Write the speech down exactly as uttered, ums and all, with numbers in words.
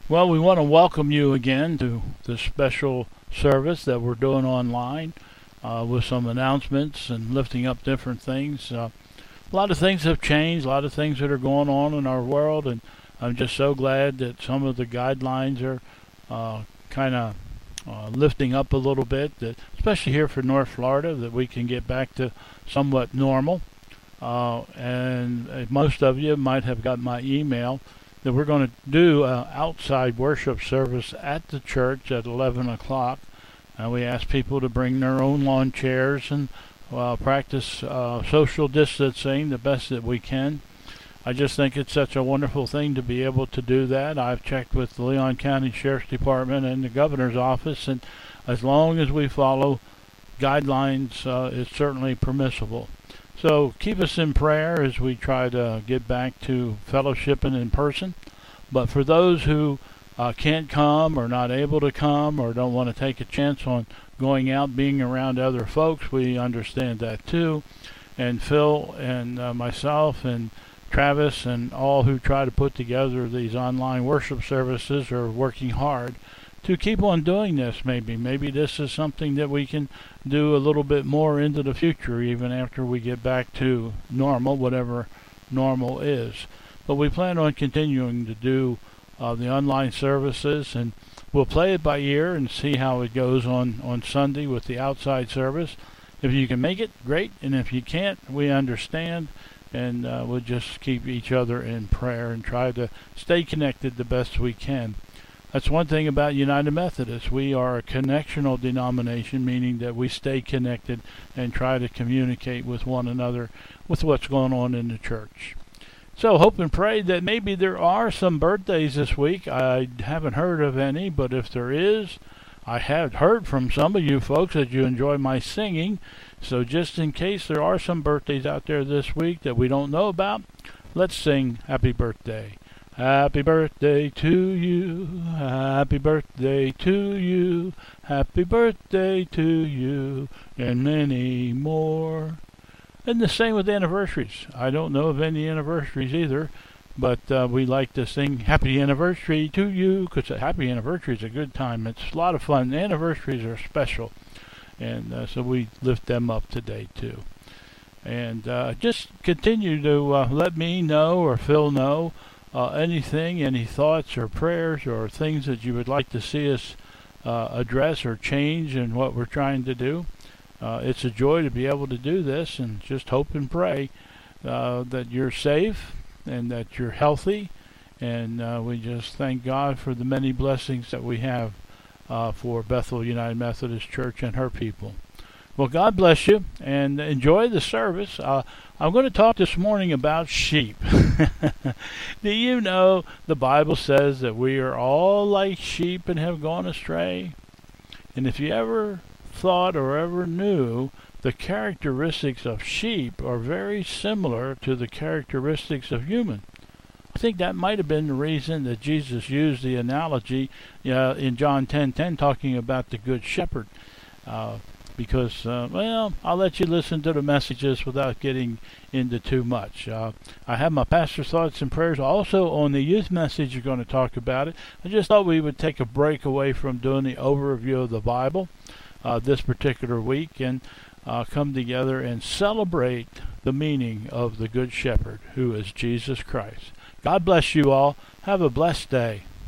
Well, we want to welcome you again to the special service that we're doing online uh, with some announcements and lifting up different things. Uh, a lot of things have changed, a lot of things that are going on in our world, and I'm just so glad that some of the guidelines are uh, kind of uh, lifting up a little bit, that, especially here for North Florida, that we can get back to somewhat normal. Uh, and uh, most of you might have got my email that we're going to do an outside worship service at the church at eleven o'clock. And we ask people to bring their own lawn chairs and uh, practice uh, social distancing the best that we can. I just think it's such a wonderful thing to be able to do that. I've checked with the Leon County Sheriff's Department and the governor's office, and as long as we follow guidelines, uh, it's certainly permissible. So keep us in prayer as we try to get back to fellowshipping in person. But for those who uh, can't come or not able to come or don't want to take a chance on going out, being around other folks, we understand that too. And Phil and uh, myself and Travis and all who try to put together these online worship services are working hard to keep on doing this. Maybe maybe this is something that we can do a little bit more into the future, even after we get back to normal, whatever normal is. But we plan on continuing to do uh, the online services, and we'll play it by ear and see how it goes on, on Sunday with the outside service. If you can make it, great, and if you can't, we understand, and uh, we'll just keep each other in prayer and try to stay connected the best we can. That's one thing about United Methodists. We are a connectional denomination, meaning that we stay connected and try to communicate with one another with what's going on in the church. So hope and pray that maybe there are some birthdays this week. I haven't heard of any, but if there is, I have heard from some of you folks that you enjoy my singing. So just in case there are some birthdays out there this week that we don't know about, let's sing happy birthday. Happy birthday to you, happy birthday to you, happy birthday to you, and many more. And the same with anniversaries. I don't know of any anniversaries either, but uh, we like to sing happy anniversary to you, because a happy anniversary is a good time. It's a lot of fun. Anniversaries are special, and uh, so we lift them up today too. And uh, just continue to uh, let me know or Phil know Uh, anything, any thoughts or prayers or things that you would like to see us uh, address or change in what we're trying to do. Uh, it's a joy to be able to do this, and just hope and pray uh, that you're safe and that you're healthy, and uh, we just thank God for the many blessings that we have uh, for Bethel United Methodist Church and her people. Well, God bless you, and enjoy the service. Uh, I'm going to talk this morning about sheep. Do you know the Bible says that we are all like sheep and have gone astray? And if you ever thought or ever knew, the characteristics of sheep are very similar to the characteristics of human. I think that might have been the reason that Jesus used the analogy uh, in John ten ten, talking about the Good Shepherd. Uh, Because, uh, well, I'll let you listen to the messages without getting into too much. Uh, I have my pastor's thoughts and prayers also on the youth message. You're going to talk about it. I just thought we would take a break away from doing the overview of the Bible uh, this particular week and uh, come together and celebrate the meaning of the Good Shepherd, who is Jesus Christ. God bless you all. Have a blessed day.